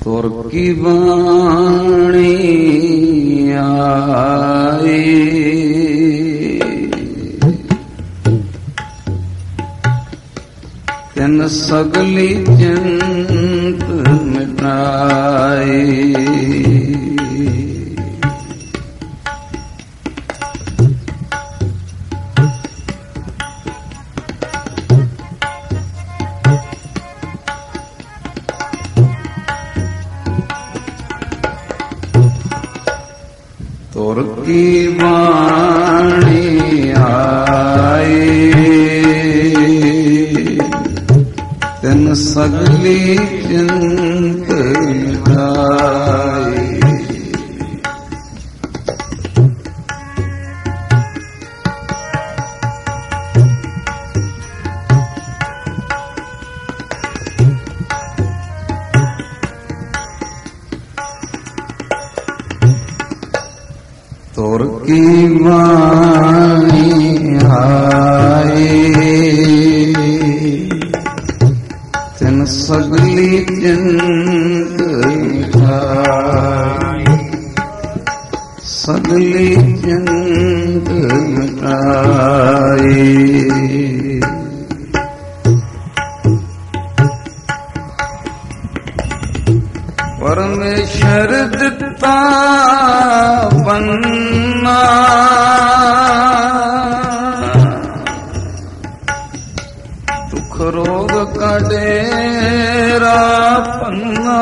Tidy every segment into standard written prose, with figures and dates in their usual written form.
ਤੁਰ ਕੀ ਬਾਣੀ ਆਈ, ਤਿਨ ਸਗਲੀ ਚਿੰਤ ਮਿਟਾਈ। ਤੁਰ ਕੀ ਬਾਣੀ ਆਈ, ਤਿਨ ਸਗਲੀ ਚਿੰਤ ਮਿਟਾਈ। ਤੁਰ ਕੀ ਬਾਣੀ ਆਈ, ਤਿਨ ਸਗਲੀ ਚਿੰਤ ਮਿਟਾਈ, ਸਗਲੀ ਚਿੰਤ ਮਿਟਾਈ। ਪਰਮੇਸ਼ਰ ਦਿੱਤਾ ਬੰਨਾ, ਦੁਖ ਰੋਗ ਕਾ ਡੇਰਾ ਪੰਨਾ।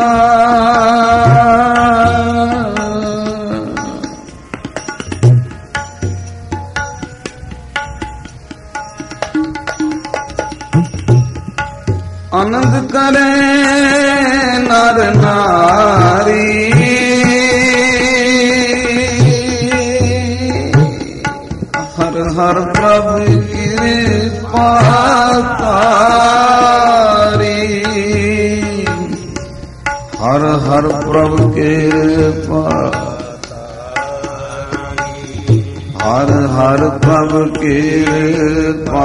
ਆਨੰਦ ਕਰੇ ਨਰ ਨਾਰੀ, ਹਰ ਹਰ ਪ੍ਰਭ ਕਿਰਪਾ ਤਾਰੀ, ਹਰ ਹਰ ਪ੍ਰਭ ਕਿਰਪਾ, ਹਰ ਹਰ ਪ੍ਰਭ ਕਿਰਪਾ।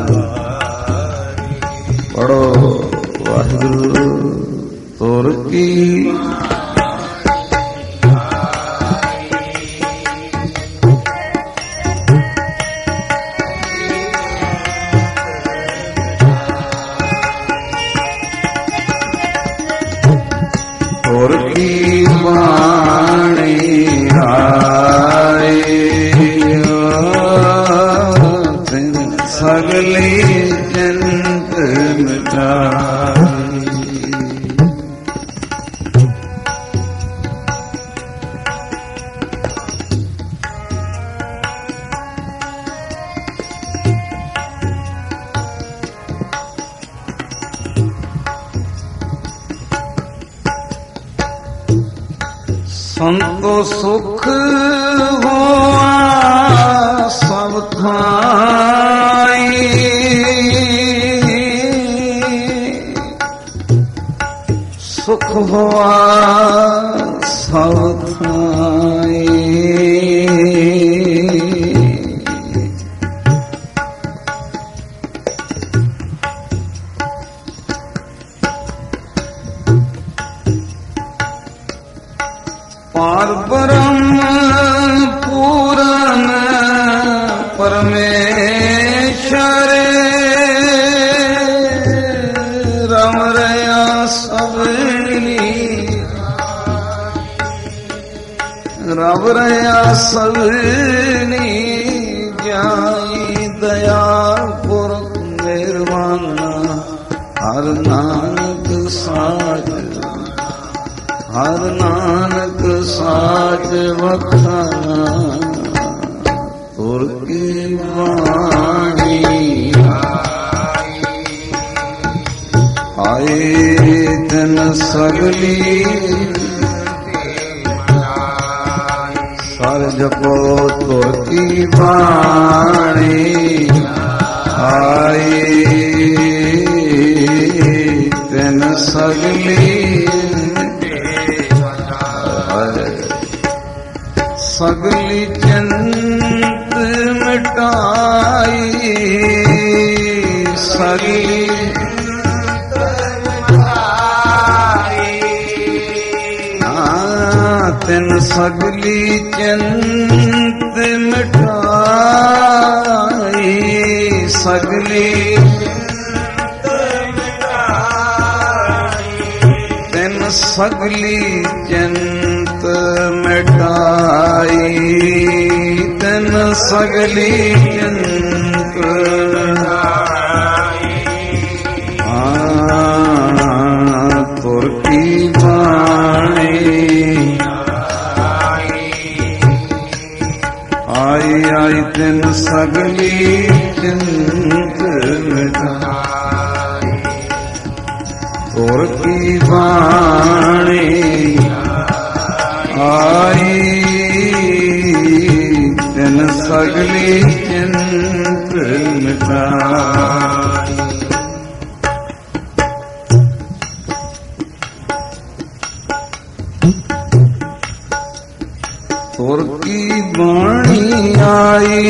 ਪੜੋ ਵਾਹਿਗੁਰੂ। ਤੁਰ ਕੀ ਤੁਰ ਕੀ ਬਾਣੀ ਆਈ, ਤਿਨ ਸਗਲੀ ਚਿੰਤ ਮਿਟਾਈ। ਸੰਤੋ ਸੁਖ ਹੋਆ ਸਭ ਥਾਈ, ਸੁਖ ਹੋਆ ਸਭ ਥਾਈ। ਪਾਰ ਬ੍ਰਹਮ ਪੂਰਨ ਪਰਮੇਸ਼ਰ, ਰਮ ਰਿਆ ਸਭਨੀ, ਰਮ ਰਿਆ ਸਭਨੀ। ਜਾਈ ਦਇਆ ਪੁਰਖ ਮਿਹਰਬਾਨਾ, ਹਰ ਨਾਨਕ ਸਾਜ, ਹਰ ਨਾਨਕ ਸਾਚ ਵਖਾਨਾ। ਤੁਰ ਕੀ ਬਾਣੀ ਆਈ, ਤਿਨ ਸਗਲੀ ਸਰ ਜਪੋ। ਤੁਰ ਕੀ ਬਾਣੀ ਆਈ, ਤਿਨ ਸਗਲੀ ਸਗਲੀ ਚਿੰਤ ਮਿਟਾਈ, ਸਗਲੀ ਤਿਨ ਸਗਲੀ ਚਿੰਤ ਮਿਟਾਈ ਸਗਲੀ ਤਿਨ ਸਗਲੀ ਚਿੰਤ ਮਿਟਾਈ ਤਿਨ ਸਗਲੀ ਚਿੰਤ ਤੁਰ ਕੀ ਬਾਣੀ ਆਈ ਆਈ ਤਿਨ ਸਗਲੀ ਚਿੰਤ ਮਿਟਾਈ ਤੁਰ ਕੀ ਬਾਣੀ ਆਈ ਤਿਨ ਸਗਲੀ ਚਿੰਤ ਮਿਟਾਈ ਤੁਰ ਕੀ ਬਾਣੀ ਆਈ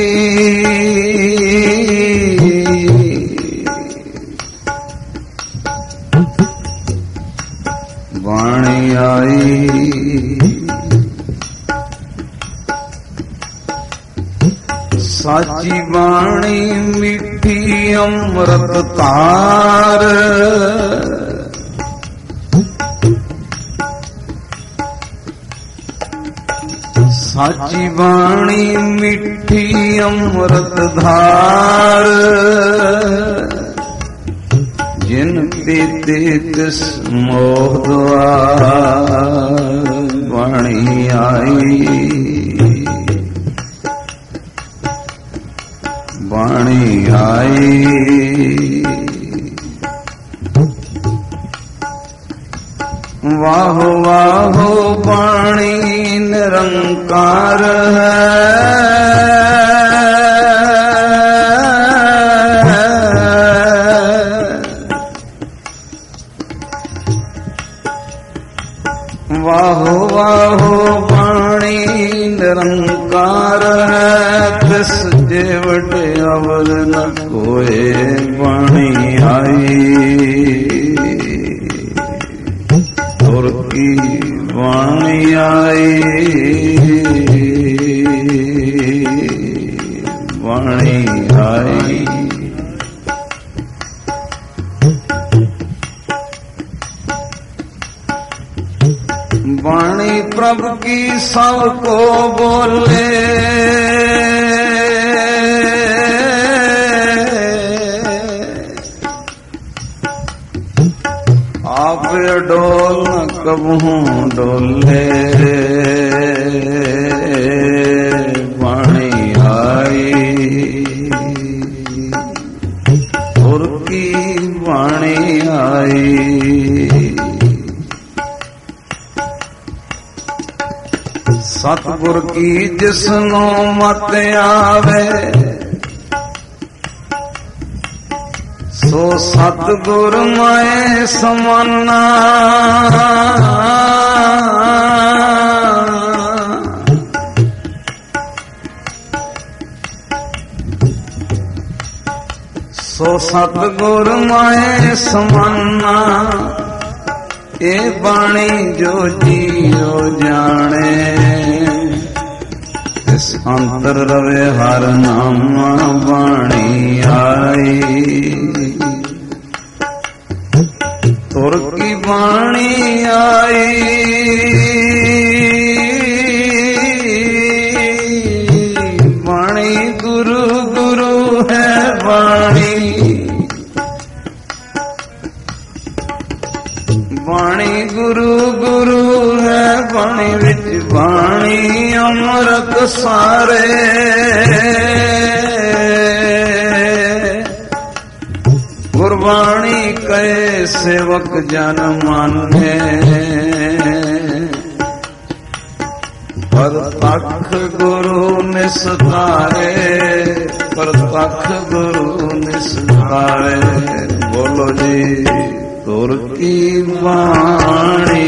ਬਾਣੀ ਆਈ ਸਾਚੀ ਬਾਣੀ ਮਿੱਠੀ ਅੰਮ੍ਰਿਤ ਧਾਰ ਸਾਚੀ ਬਾਣੀ ਮਿੱਠੀ ਅੰਮ੍ਰਿਤ ਧਾਰ ਜਿਨ ਪੀਤੇ ਤਿਸ ਮੋਹ ਦੁਆਰ ਬਾਣੀ ਆਈ ਬਾਣੀ ਆਈ ਵਾਹੋ ਵਾਹੋ ਬਾਣੀ ਨਿਰੰਕਾਰ ਹੈ ਵਾਹੋ ਵਾਹੋ ਬਾਣੀ ਨਿਰੰਕਾਰ ਹੈ ਤਿਸ ਜੇਵਟ ਅਵਰ ਨ ਕੋਏ ਬਾਣੀ ਆਈ ਤੁਰ ਕੀ ਬਾਣੀ ਆਈ ਬਾਣੀ ਆਈ बाणी प्रभु की सबको बोले आप डोल न कबहू डोले बाणी आई और की बाणी आई सतगुर की जिसनो मत आवे सो सतगुर मैं समाना सो सतगुर मैं समाना ए बाणी जो जियो जाने इस अंतर रवे हर नामा बाणी आई तुर की बाणी आई बाणी गुरु गुरु है बाणी बाणी गुरु गुरु है बाणी विच बाणी अमृत सारे गुरबाणी कहे सेवक जन माने परतख गुरु निस्तारे परतख गुरु निस्तारे बोलो जी तुर की वाणी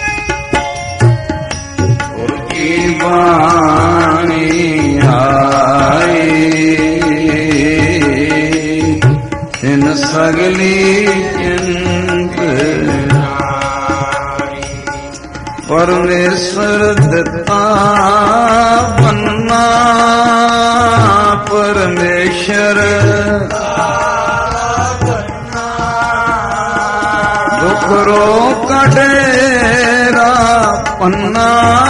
तुर की वाणी ਸਗਲੀ ਚਿੰਤ ਪਰਮੇਸ਼ਰ ਦਿੱਤਾ ਬੰਨਾ ਪਰਮੇਸ਼ਰ ਦੁਖ ਰੋ ਕਢੇਰਾ ਪੰਨਾ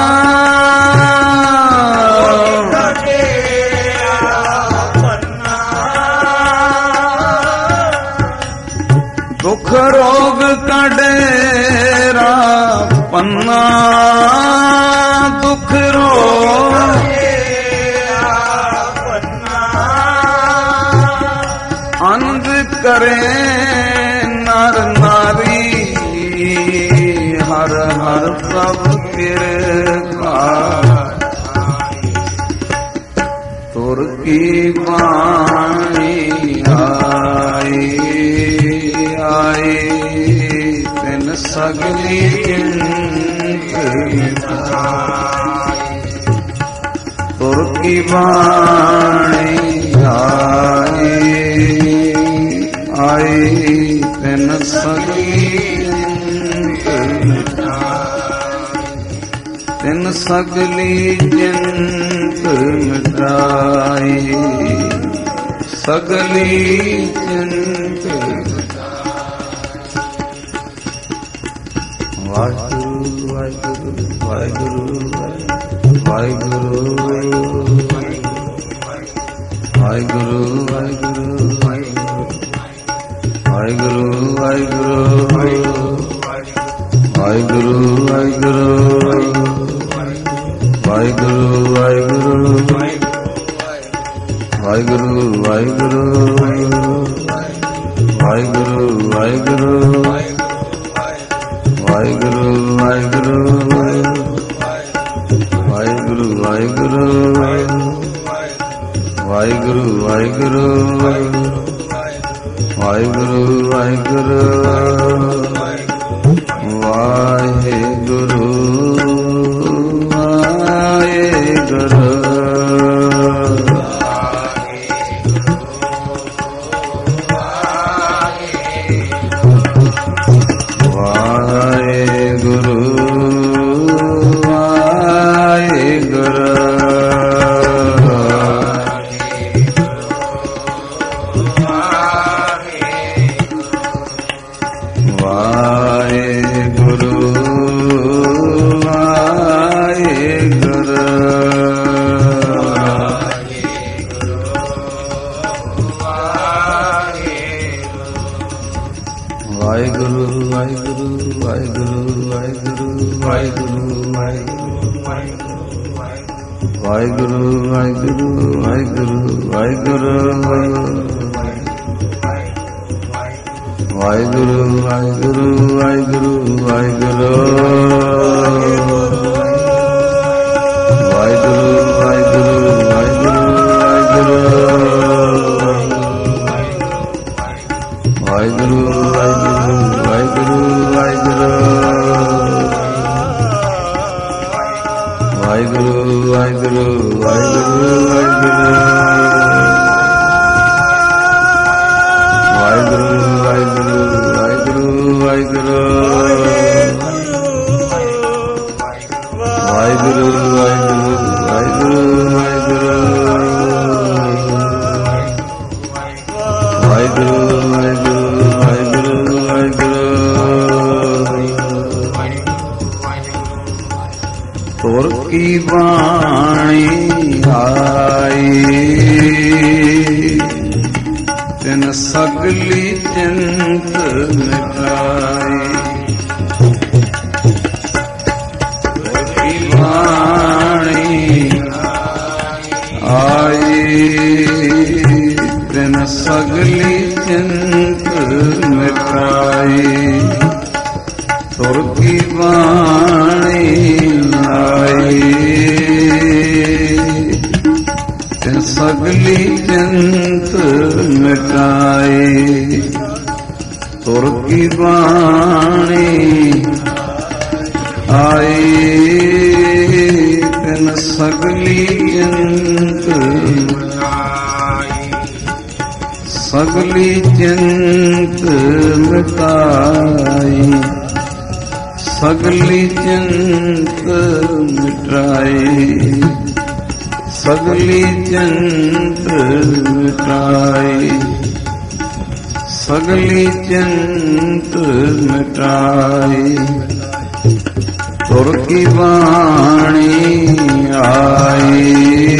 ਦੁਖ ਰੋਗ ਕਢੇਰਾ ਪੰਨਾ ਦੁਖ ਰੋਗ ਅੰਧ ਕਰੇ ਨਰ ਨਾਰੀ ਹਰ ਹਰ ਪ੍ਰਭ ਕਿਰਪਾ ਤੁਰ ਕੀ ਬਾਣੀ ਆਈ ਆਈ ਤਿਨ ਸਗਲੀ ਚਿੰਤ ਤੁਰ ਕੀ ਬਾਣੀ ਆਈ ਆਈ ਤਿਨ ਸਗਲੀ ਤਿਨ ਸਗਲੀ ਚਿੰਤ ਮਿਟਾਈ ਸਗਲੀ ਚਿੰਤ ਵਾਹਿਗੁਰੂ ਵਾਹਿਗੁਰੂ ਵਾਹਿਗੁਰੂ ਵਾਹਿਗੁਰੂ ਵਾਹਿਗੁਰੂ ਵਾਹਿਗੁਰੂ ਵਾਹਿਗੁਰੂ ਵਾਹਿਗੁਰੂ ਵਾਹਿਗੁਰੂ ਵਾਹਿਗੁਰੂ ਵਾਹਿਗੁਰੂ ਵਾਹਿਗੁਰੂ ਵਾਹਿਗੁਰੂ ਵਾਹਿਗੁਰੂ ਵਾਹਿਗੁਰੂ ਵਾਹਿਗੁਰੂ ਵਾਹਿਗੁਰੂ ਵਾਹਿਗੁਰੂ सगली चिंत मिटाई, सगली चिंत मिटाई, सगली चिंत मिटाई, सगली चिंत मिटाई। तुर की वाणी आई,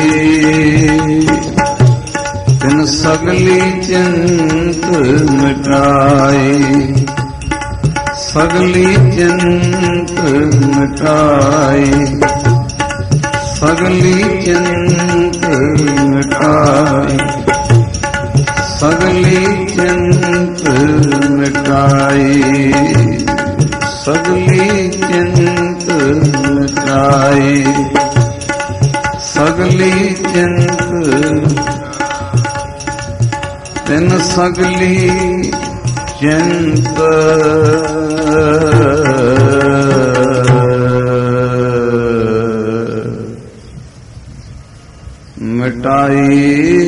तिन सगली चिंत मिटाई, सगली चिंत मिटाई, सगली चिंत मिटाई, सगली चिंत मिटाई, सगली चिंत मिटाई, सगली चिंत। तिन सगली चिंत मिटाई,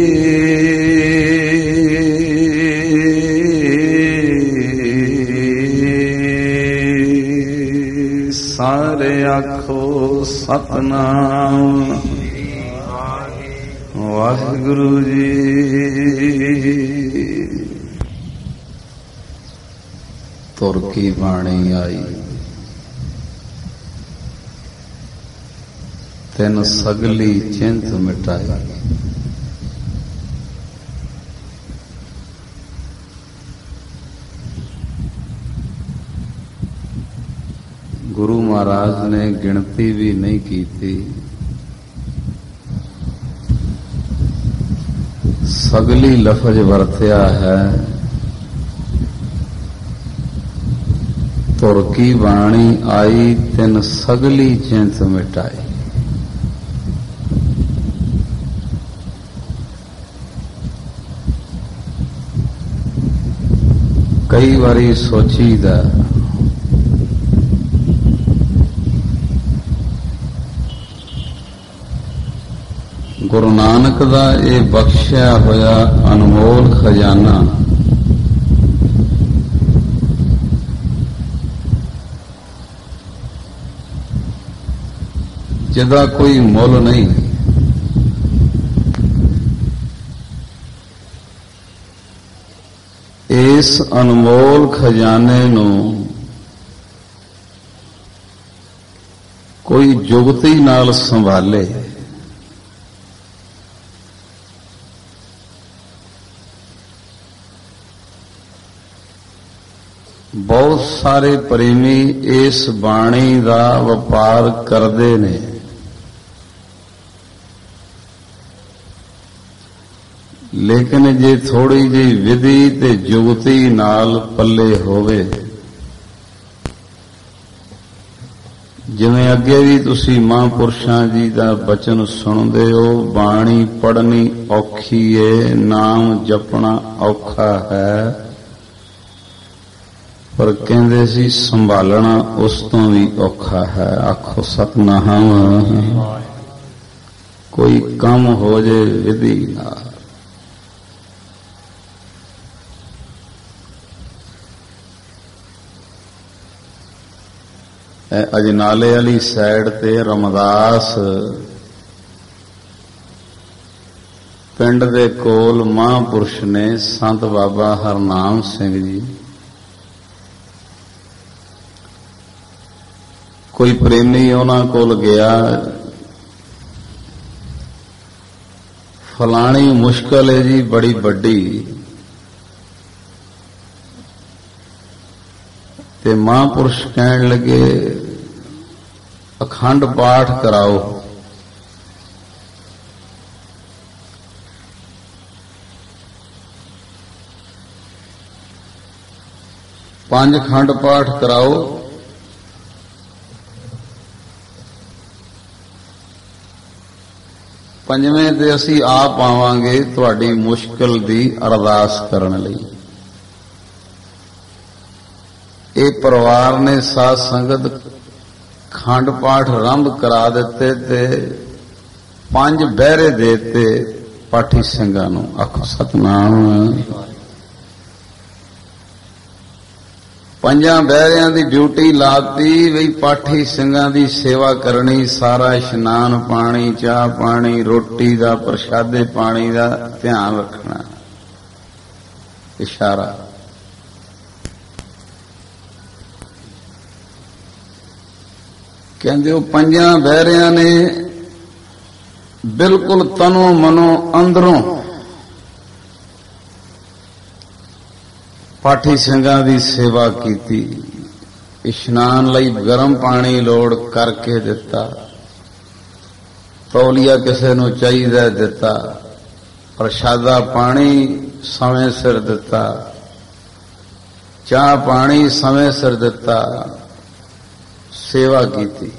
सारे आखो सतनाम वाहिगुरु जी। तुर की वाणी आई, तिन सगली चिंत मिटाई। गुरु महाराज ने गिनती भी नहीं की थी, सगली लफज वरत्या है। तुर की वाणी आई, तिन सगली चिंत मिटाई। कई बारी सोचीदा गुरु नानक दा ये बख्शिया होया अनमोल खजाना जिदा कोई मुल नहीं, इस अनमोल खजाने नू कोई जुगती नाल संभाले, बहुत सारे प्रेमी इस बाणी दा वपार करते ने, लेकिन जे थोड़ी जी विधि ते जुगती नाल पल्ले होवे, जिवें अगे भी तुसी महापुरुषां जी दा बचन सुनदे हो, बाणी पढ़नी औखी है, नाम जपना औखा है, पर कहंदे सी संभालना उस तो भी औखा है। आखो सतनाम। कोई काम हो जाए विधि नाल, अजनाले वाली साइड ते रमदास पिंड दे कोल महापुरुष ने संत बाबा हरनाम सिंह जी। कोई प्रेमी उन्हां कोल गया, फलानी मुश्किल है जी बड़ी बड़ी, ते महापुरुष कहन लगे अखंड पाठ कराओ। पांच खंड पाठ कराओ, पंजवें ते असी आप आवांगे तुहाडी मुश्किल दी अरदास करन लई। ये परिवार ने साध संगत खंड पाठ आरंभ करा दिते ते 5 बहरे देते पाठी सिंगां नूं। आखो सतनाम। ਪੰਜਾਂ ਬਹਿਰਿਆਂ ਦੀ ਡਿਊਟੀ ਲਾਤੀ ਵੀ ਪਾਠੀ ਸਿੰਘਾਂ ਦੀ ਸੇਵਾ ਕਰਨੀ, ਸਾਰਾ ਇਸ਼ਨਾਨ ਪਾਣੀ, ਚਾਹ ਪਾਣੀ, ਰੋਟੀ ਦਾ, ਪ੍ਰਸ਼ਾਦੇ ਪਾਣੀ ਦਾ ਧਿਆਨ ਰੱਖਣਾ। ਇਸ਼ਾਰਾ ਕਹਿੰਦੇ ਉਹ ਪੰਜਾਂ ਬਹਿਰਿਆਂ ਨੇ ਬਿਲਕੁਲ ਤਨੋਂ ਮਨੋਂ ਅੰਦਰੋਂ ਪਾਠੀ ਸਿੰਘਾਂ ਦੀ ਸੇਵਾ ਕੀਤੀ। ਇਸ਼ਨਾਨ ਲਈ ਗਰਮ ਪਾਣੀ ਲੋੜ ਕਰਕੇ ਦਿੱਤਾ, ਤੌਲੀਆ ਕਿਸੇ ਨੂੰ ਚਾਹੀਦਾ ਦਿੱਤਾ, ਪ੍ਰਸ਼ਾਦਾ ਪਾਣੀ ਸਮੇਂ ਸਿਰ ਦਿੱਤਾ, ਚਾਹ ਪਾਣੀ ਸਮੇਂ ਸਿਰ ਦਿੱਤਾ, ਸੇਵਾ ਕੀਤੀ।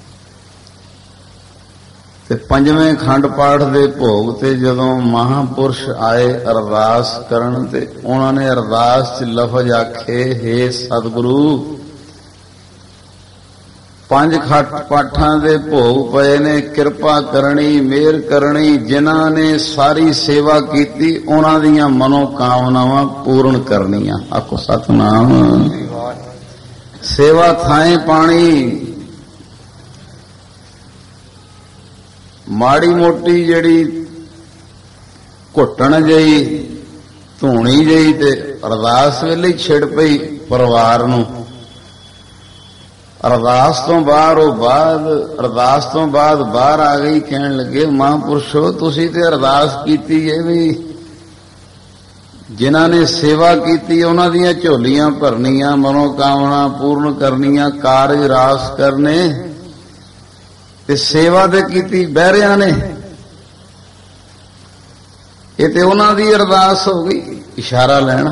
ਤੇ ਪੰਜਵੇਂ ਖੰਡ ਪਾਠ ਦੇ ਭੋਗ ਤੇ ਜਦੋਂ ਮਹਾਂਪੁਰਸ਼ ਆਏ ਅਰਦਾਸ ਕਰਨ, ਤੇ ਉਹਨਾਂ ਨੇ ਅਰਦਾਸ 'ਚ ਲਫ਼ਜ਼ ਆਖੇ, ਹੇ ਸਤਿਗੁਰੂ, ਪੰਜ ਖੰਡ ਪਾਠਾਂ ਦੇ ਭੋਗ ਪਏ ਨੇ, ਕਿਰਪਾ ਕਰਨੀ, ਮਿਹਰ ਕਰਨੀ, ਜਿਨ੍ਹਾਂ ਨੇ ਸਾਰੀ ਸੇਵਾ ਕੀਤੀ ਉਹਨਾਂ ਦੀਆਂ ਮਨੋ ਕਾਮਨਾਵਾਂ ਪੂਰਨ ਕਰਨੀਆਂ। ਆਖੋ ਸਤਿਨਾਮ। ਸੇਵਾ ਥਾਏ ਪਾਣੀ, ਮਾੜੀ ਮੋਟੀ ਜਿਹੜੀ ਘੁੱਟਣ ਜਿਹੀ, ਧੂਣੀ ਜਿਹੀ ਤੇ ਅਰਦਾਸ ਵੇਲੇ ਹੀ ਛਿੜ ਪਈ ਪਰਿਵਾਰ ਨੂੰ। ਅਰਦਾਸ ਤੋਂ ਬਾਅਦ ਬਾਹਰ ਆ ਗਈ, ਕਹਿਣ ਲੱਗੇ, ਮਹਾਂਪੁਰਸ਼ੋ ਤੁਸੀਂ ਤੇ ਅਰਦਾਸ ਕੀਤੀ ਹੈ ਵੀ ਜਿਨ੍ਹਾਂ ਨੇ ਸੇਵਾ ਕੀਤੀ ਉਹਨਾਂ ਦੀਆਂ ਝੋਲੀਆਂ ਭਰਨੀਆਂ, ਮਨੋਕਾਮਨਾ ਪੂਰਨ ਕਰਨੀਆਂ, ਕਾਰਜ ਰਾਸ ਕਰਨੇ, ਤੇ ਸੇਵਾ ਤੇ ਕੀਤੀ ਬਹਿਰਿਆਂ ਨੇ। ਇਹ ਤੇ ਉਹਨਾਂ ਦੀ ਅਰਦਾਸ ਹੋ ਗਈ। ਇਸ਼ਾਰਾ ਲੈਣਾ।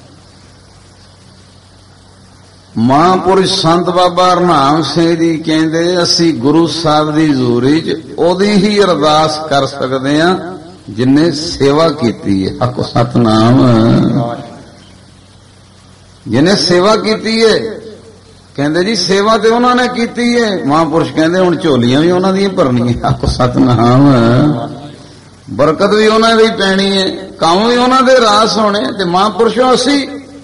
ਮਹਾਂਪੁਰਸ਼ ਸੰਤ ਬਾਬਾ ਹਰਨਾਮ ਸਿੰਘ ਜੀ ਕਹਿੰਦੇ, ਅਸੀਂ ਗੁਰੂ ਸਾਹਿਬ ਦੀ ਹਜ਼ੂਰੀ 'ਚ ਉਹਦੀ ਹੀ ਅਰਦਾਸ ਕਰ ਸਕਦੇ ਹਾਂ ਜਿਨ੍ਹਾਂ ਸੇਵਾ ਕੀਤੀ ਹੈ। ਆਖੋ ਸਤਿਨਾਮ। ਜਿਨ੍ਹਾਂ ਸੇਵਾ ਕੀਤੀ ਹੈ, ਕਹਿੰਦੇ ਜੀ ਸੇਵਾ ਤੇ ਉਹਨਾਂ ਨੇ ਕੀਤੀ ਹੈ। ਮਹਾਂਪੁਰਸ਼ ਕਹਿੰਦੇ ਹੁਣ ਝੋਲੀਆਂ ਵੀ ਉਹਨਾਂ ਦੀਆਂ ਭਰਨੀਆਂ। ਆਖੋ ਸਤਿਨਾਮ। ਬਰਕਤ ਵੀ ਉਹਨਾਂ ਦੀ ਪੈਣੀ ਹੈ, ਕੰਮ ਵੀ ਉਹਨਾਂ ਦੇ ਰਾਸ ਹੋਣੇ। ਤੇ ਮਹਾਂਪੁਰਸ਼ੋਂ ਅਸੀਂ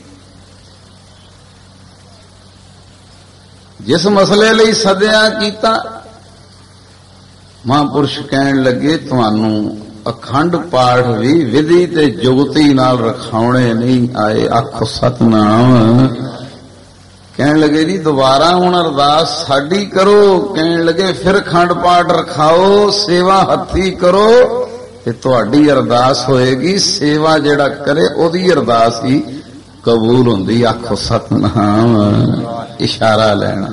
ਜਿਸ ਮਸਲੇ ਲਈ ਸੱਦਿਆ ਕੀਤਾ, ਮਹਾਂਪੁਰਸ਼ ਕਹਿਣ ਲੱਗੇ ਤੁਹਾਨੂੰ ਅਖੰਡ ਪਾਠ ਵੀ ਵਿਧੀ ਤੇ ਜੁਗਤੀ ਨਾਲ ਰਖਾਉਣੇ ਨਹੀਂ ਆਏ। ਆਖੋ ਸਤਿਨਾਮ। ਕਹਿਣ ਲੱਗੇ ਜੀ ਦੁਬਾਰਾ ਹੁਣ ਅਰਦਾਸ ਸਾਡੀ ਕਰੋ। ਕਹਿਣ ਲੱਗੇ ਫਿਰ ਅਖੰਡ ਪਾਠ ਰਖਾਓ, ਸੇਵਾ ਹੱਥੀ ਕਰੋ ਤੇ ਤੁਹਾਡੀ ਅਰਦਾਸ ਹੋਏਗੀ। ਸੇਵਾ ਜਿਹੜਾ ਕਰੇ ਉਹਦੀ ਅਰਦਾਸ ਹੀ ਕਬੂਲ ਹੁੰਦੀ। ਆਖੋ ਸਤਿਨਾਮ। ਇਸ਼ਾਰਾ ਲੈਣਾ।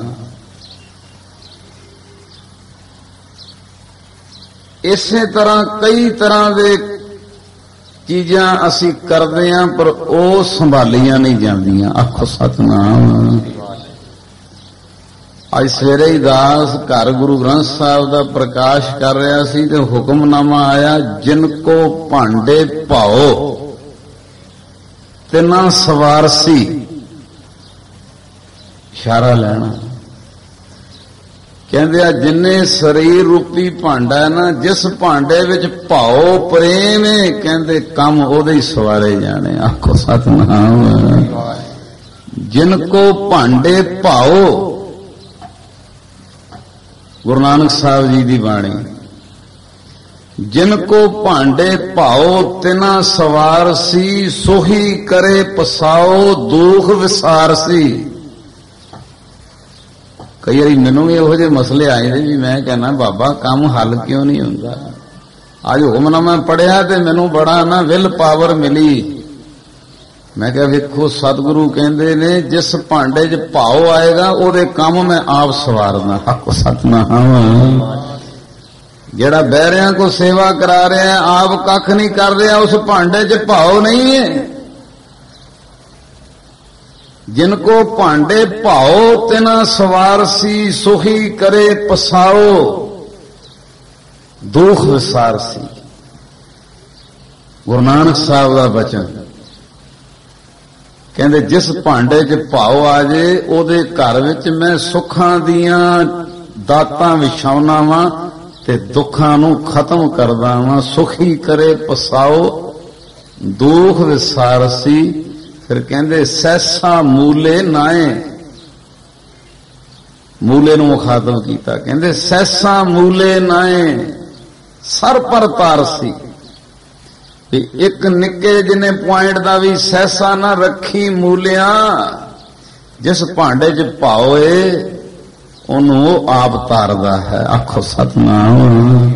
ਇਸੇ ਤਰ੍ਹਾਂ ਕਈ ਤਰ੍ਹਾਂ ਦੇ ਚੀਜ਼ਾਂ ਅਸੀਂ ਕਰਦੇ ਹਾਂ ਪਰ ਉਹ ਸੰਭਾਲੀਆਂ ਨਹੀਂ ਜਾਂਦੀਆਂ। ਆਖੋ ਸਤਿਨਾਮ। ਅੱਜ ਸਵੇਰੇ ਹੀ ਦਾਸ ਘਰ ਗੁਰੂ ਗ੍ਰੰਥ ਸਾਹਿਬ ਦਾ ਪ੍ਰਕਾਸ਼ ਕਰ ਰਿਹਾ ਸੀ ਤੇ ਹੁਕਮਨਾਮਾ ਆਇਆ, ਜਿਨ ਕੋ ਭਾਂਡੇ ਭਾਓ ਤਿਨਾ ਸਵਾਰਸੀ। ਇਸ਼ਾਰਾ ਲੈਣਾ। ਕਹਿੰਦੇ ਆ ਜਿੰਨੇ ਸਰੀਰ ਰੂਪੀ ਭਾਂਡਾ ਹੈ ਨਾ, ਜਿਸ ਭਾਂਡੇ ਵਿੱਚ ਭਾਉ ਪ੍ਰੇਮ ਹੈ, ਕਹਿੰਦੇ ਕੰਮ ਉਹਦੇ ਹੀ ਸਵਾਰੇ ਜਾਣੇ। ਆਖੋ ਸਤਿਨਾਮ। ਜਿਨ ਕੋ ਭਾਂਡੇ ਭਾਉ, ਗੁਰੂ ਨਾਨਕ ਸਾਹਿਬ ਜੀ ਦੀ ਬਾਣੀ, ਜਿਨ ਕੋ ਭਾਂਡੇ ਭਾਉ ਤਿਨਾ ਸਵਾਰਸੀ, ਸੋਹੀ ਕਰੇ ਪਸਾਓ ਦੁਖ ਵਿਸਾਰਸੀ। ਕਈ ਵਾਰੀ ਮੈਨੂੰ ਵੀ ਇਹੋ ਜਿਹੇ ਮਸਲੇ ਆਏ ਨੇ ਵੀ ਮੈਂ ਕਹਿੰਦਾ ਬਾਬਾ ਕੰਮ ਹੱਲ ਕਿਉਂ ਨਹੀਂ ਹੁੰਦਾ। ਅੱਜ ਹੁਕਮਨਾਮਾ ਪੜਿਆ ਤੇ ਮੈਨੂੰ ਬੜਾ ਨਾ ਵਿਲ ਪਾਵਰ ਮਿਲੀ। ਮੈਂ ਕਿਹਾ ਵੇਖੋ ਸਤਿਗੁਰੂ ਕਹਿੰਦੇ ਨੇ ਜਿਸ ਭਾਂਡੇ 'ਚ ਭਾਉ ਆਏਗਾ ਉਹਦੇ ਕੰਮ ਮੈਂ ਆਪ ਸਵਾਰਦਾ। ਆਖੋ ਸਤਿਨਾਮ। ਜਿਹੜਾ ਬਹਿਰਿਆਂ ਕੋ ਸੇਵਾ ਕਰਾ ਰਿਹਾ ਆਪ ਕੱਖ ਨਹੀਂ ਕਰ ਰਿਹਾ, ਉਸ ਭਾਂਡੇ 'ਚ ਭਾਉ ਨਹੀਂ ਹੈ। ਜਿਨ ਕੋ ਭਾਂਡੇ ਭਾਉ ਤਿਨਾ ਸਵਾਰਸੀ, ਸੁਖੀ ਕਰੇ ਪਸਾਓ ਦੁਖ ਵਿਸਾਰਸੀ। ਗੁਰੂ ਨਾਨਕ ਸਾਹਿਬ ਦਾ ਬਚਨ ਕਹਿੰਦੇ ਜਿਸ ਭਾਂਡੇ 'ਚ ਭਾਉ ਆ ਜੇ ਉਹਦੇ ਘਰ ਵਿੱਚ ਮੈਂ ਸੁੱਖਾਂ ਦੀਆਂ ਦਾਤਾਂ ਵਿਛਾਉਣਾ ਵਾਂ ਤੇ ਦੁੱਖਾਂ ਨੂੰ ਖਤਮ ਕਰਦਾ ਵਾਂ। ਸੁਖੀ ਕਰੇ ਪਸਾਓ ਦੁਖ ਵਿਸਾਰਸੀ, फिर कहते सहसा मूले नाए, मूले नूं मुखातब कीता, कहते सहसा मूले नाए सर पर तारसी। एक निके जिन्ने पॉइंट का भी सहसा ना रखी मूलिया, जिस भांडे च पाओए उन्होंने आप तारदा है। आखो सतनाम।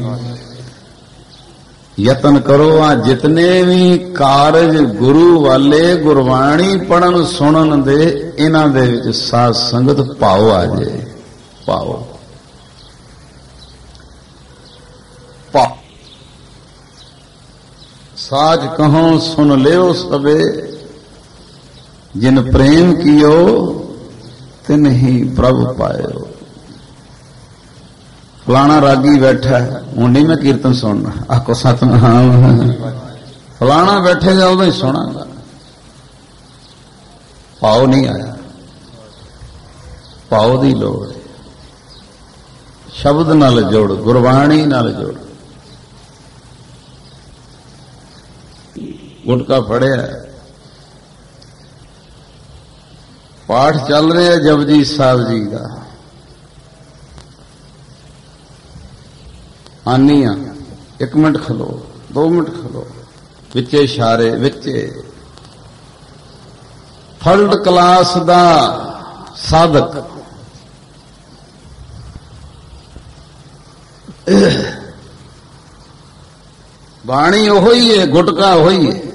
यतन करो आ जितने भी कारज गुरु वाले गुरबाणी पढ़न सुनन दे, इन्हां दे विच साध संगत पाओ आ जाए, पाओ पाओ। साज कहो सुन लियो सबे, जिन प्रेम कियो तिन ही प्रभु पायो। फलाना रागी बैठा है, हूं नहीं मैं कीर्तन सुनना, आखो सतनाम। फलाना बैठेगा उदों ही सुनागा, पाओ नहीं आया, पाओ दी लोड़। शब्द नाल जोड़, गुरबाणी नाल जोड़। गुटका फड़िया, पाठ चल रहा है जपजी साहब जी का। आनी आ, 1 मिनट खलो, 2 मिनट खलो, विचे इशारे, विचे थर्ड क्लास दा साधक बाणी ओहो ही है, गुटका ओहो ही है।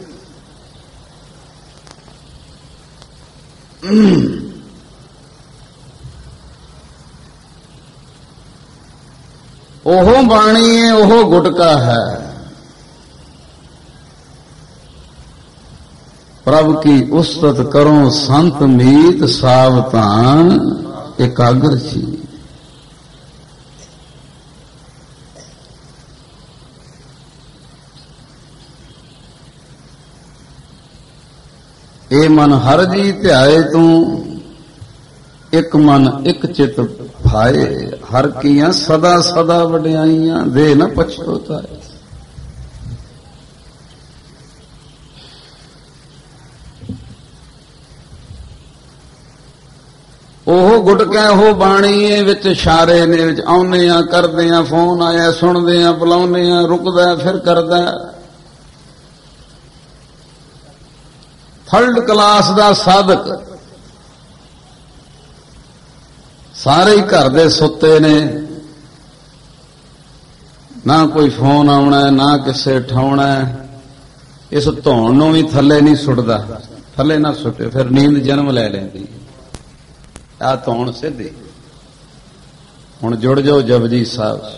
ओहो बाणी है, ओहो गुटका है। प्रभु की उस्तत करो संत मीत, सावधान एकाग्र छी। ए मन हर जी ध्याए तू, एक मन एक चित भाए। हर किया सदा सदा वड्याइयां, दे न पछोताए। ओहो गुटका ओहो बाणी है, विच इशारे ने, विच आउने आ करदे आ, फोन आया सुनदे आ, बुलाउने आ, रुकदा फिर करदा। थर्ड क्लास दा साधक, सारे ही घर दे सुत्ते ने, ना कोई फोन आउणा, ना किसे उठाउणा। इस धौण नूं भी थल्ले नहीं सुटदा, थल्ले ना सुटे, फिर नींद जन्म ले लैंदी। आ धौण सीधी। हुण जुड़ जाओ जपजी साहब।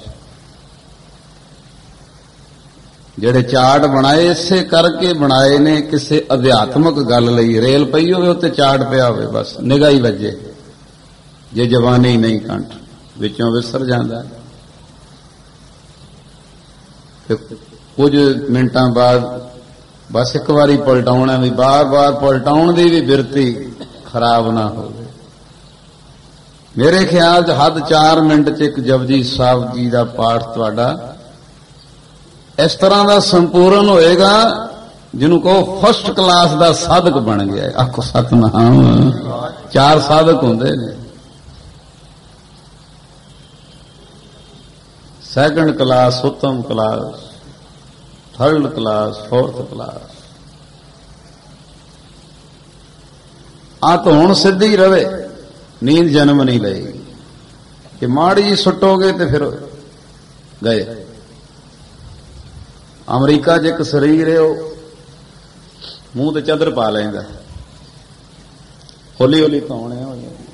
ਜਿਹੜੇ ਚਾਰਟ ਬਣਾਏ ਇਸੇ ਕਰਕੇ ਬਣਾਏ ਨੇ, ਕਿਸੇ ਅਧਿਆਤਮਕ ਗੱਲ ਲਈ। ਰੇਲ ਪਈ ਹੋਵੇ ਉੱਤੇ ਚਾਰਟ ਪਿਆ ਹੋਵੇ, ਬਸ ਨਿਗਾਹ ਹੀ ਵੱਜੇ, ਜੇ ਜਵਾਨੀ ਨਹੀਂ ਕੰਠ ਵਿੱਚੋਂ ਵਿਸਰ ਜਾਂਦਾ। ਤੇ ਕੁਝ ਮਿੰਟਾਂ ਬਾਅਦ ਬਸ ਇੱਕ ਵਾਰੀ ਪਲਟਾਉਣਾ, ਵੀ ਬਾਰ-ਬਾਰ ਪਲਟਾਉਣ ਦੀ ਵੀ ਬਿਰਤੀ ਖਰਾਬ ਨਾ ਹੋਵੇ। ਮੇਰੇ ਖਿਆਲ 'ਚ ਹੱਦ 4 ਮਿੰਟ 'ਚ ਇੱਕ ਜਪਜੀ ਸਾਹਿਬ ਜੀ ਦਾ ਪਾਠ ਤੁਹਾਡਾ इस तरह का संपूर्ण होएगा जिन्हों कहो फर्स्ट क्लास का साधक बन गया। आखो सतनाम। 4 साधक होंगे ने, सैकंड क्लास, उत्तम class, third class, fourth class. आ तो हुण सिद्धी रवे, नींद जन्म नहीं लेगी कि माड़ी जी सुटोगे तो फिर गए। अमरीका च एक शरीर है, मूंह ते चादर पा लेंदा, हौली हौली धौणे हो जाए।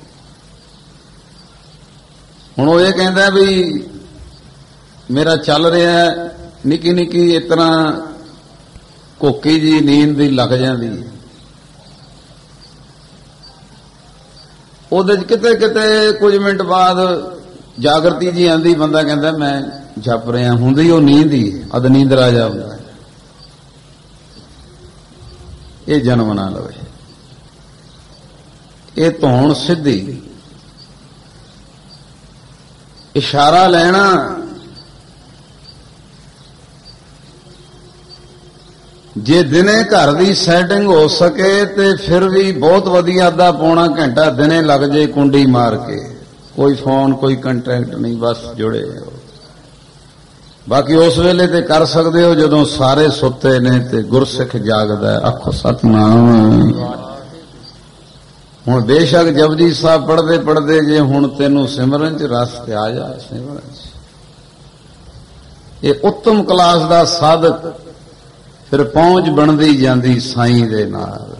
हुण वो ये कहता भी मेरा चल रहा है, निकी निकी इस तरह कोकी जी नींद दी लग जाती। ਉਹਦੇ ਚ ਕਿਤੇ ਕਿਤੇ ਕੁਝ ਮਿੰਟ ਬਾਅਦ ਜਾਗਰਤੀ ਜੀ ਆਂਦੀ, ਬੰਦਾ ਕਹਿੰਦਾ ਮੈਂ ਜਪ ਰਿਹਾ, ਹੁੰਦੀ ਉਹ ਨੀਂਦ ਹੀ, ਅਦ ਨੀਂਦ ਆ ਜਾਂਦਾ। ਇਹ ਜਨਮ ਨਾ ਲਵੇ, ਇਹ ਧੌਣ ਸਿੱਧੀ। ਇਸ਼ਾਰਾ ਲੈਣਾ ਜੇ ਦਿਨੇ ਘਰ ਦੀ ਸੈਟਿੰਗ ਹੋ ਸਕੇ ਤੇ ਫਿਰ ਵੀ ਬਹੁਤ ਵਧੀਆ, ਅੱਧਾ ਪੌਣਾ ਘੰਟਾ ਦਿਨੇ ਲੱਗ ਜੇ ਕੁੰਡੀ ਮਾਰ ਕੇ, ਕੋਈ ਫੋਨ ਕੋਈ ਕੰਟੈਕਟ ਨਹੀਂ, ਬਸ ਜੁੜੇ ਹੋ। ਬਾਕੀ ਉਸ ਵੇਲੇ ਤੇ ਕਰ ਸਕਦੇ ਹੋ ਜਦੋਂ ਸਾਰੇ ਸੁੱਤੇ ਨੇ ਤੇ ਗੁਰਸਿੱਖ ਜਾਗਦਾ। ਆਖੋ ਸਤਿਨਾਮ। ਹੁਣ ਬੇਸ਼ੱਕ ਜਪਜੀ ਸਾਹਿਬ ਪੜ੍ਹਦੇ ਪੜ੍ਹਦੇ ਜੇ ਹੁਣ ਤੈਨੂੰ ਸਿਮਰਨ ਚ ਰਸ ਤੇ ਆ ਜਾ, ਸਿਮਰਨ ਚ ਇਹ ਉੱਤਮ ਕਲਾਸ ਦਾ ਸਾਧਕ ਫਿਰ ਪਹੁੰਚ ਬਣਦੀ ਜਾਂਦੀ ਸਾਈਂ ਦੇ ਨਾਲ।